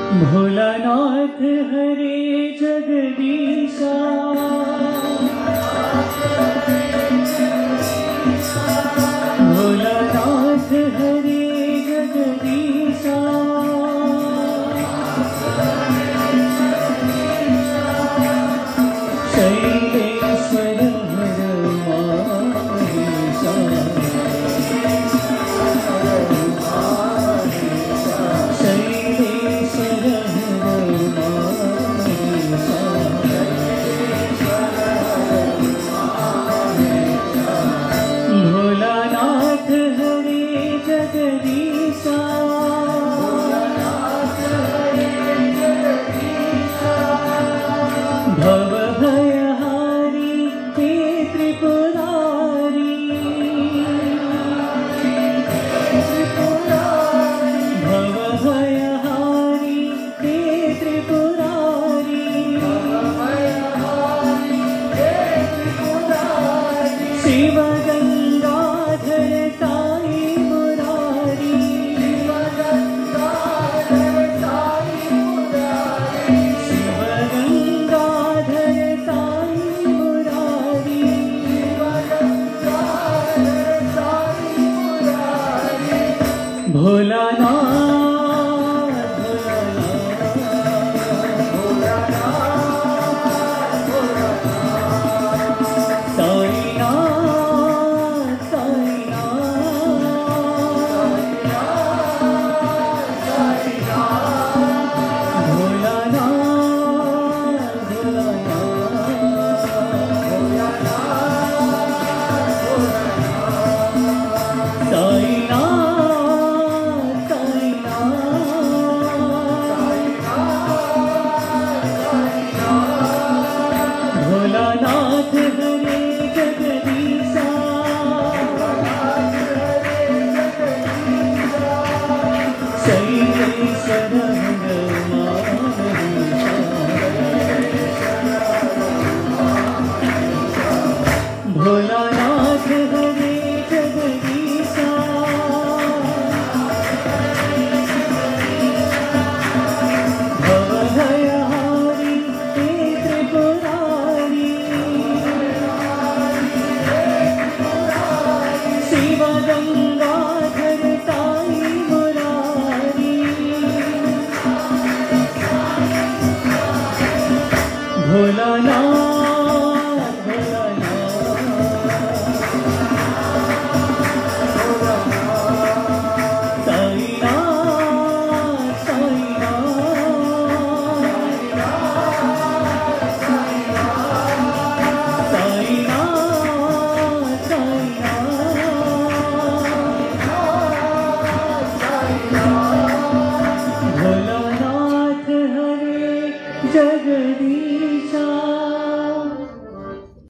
Bholanath हरे Jagadisha, Bholanath हरे Jagadisha, Shaileshwar हर माहेशा, Shaileshwar हर माहेशा, Bholanath हरे Jagadisha, भवभयहारी हे Tripurari, भवभयहारी हे Tripurari, Shiv Gangadhar Sai Murari, Shiv Gangadhar Sai Murari, Bholanath Sainath Sainath, Bholanath Sainath Sainath, Bholanath हरे Jagadisha, Shaileshwar हर माहेशा, Bholanath हरे Jagadisha, भवभयहारी हे Tripurari, Shiv Gangadhar Sai Murari, Bholanath Sainath Sainath, Sainath Sainath, Bholanath हरे Jagadisha.